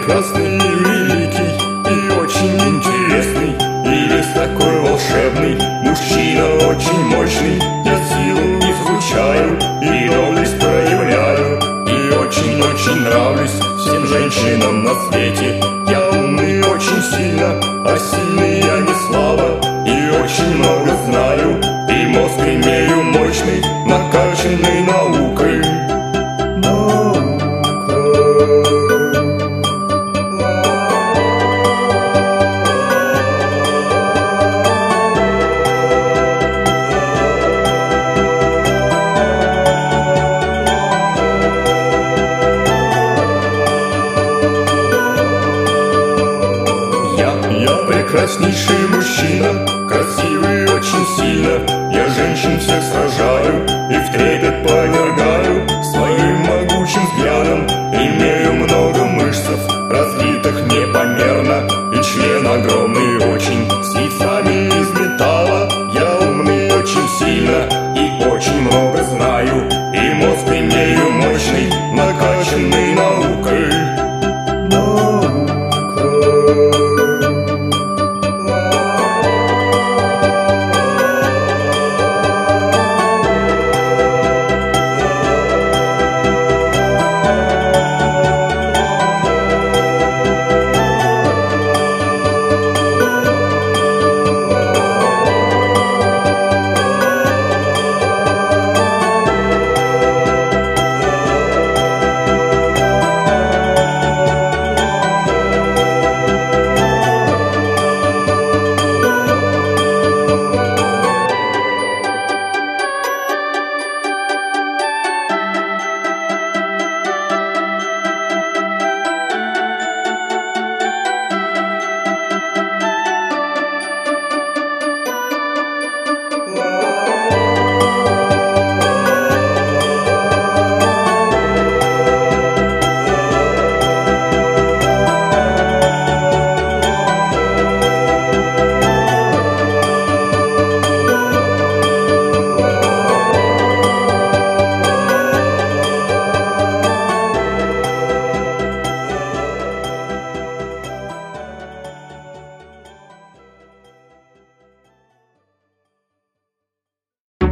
прекрасный и великий, и очень интересный, и весь такой волшебный. Мужчина очень мощный, я силу излучаю и доблесть проявляю, и очень-очень нравлюсь всем женщинам на свете. Я умный очень сильно, а сильный я не слабо, и очень много знаю, и мозг имею мощный, накачанный наукой. Я прекраснейший мужчина, красивый очень сильно. Я женщин всех сражаю и в трепет повергаю своим могучим взглядом. Имею много мышцев, развитых непомерно, и член огромный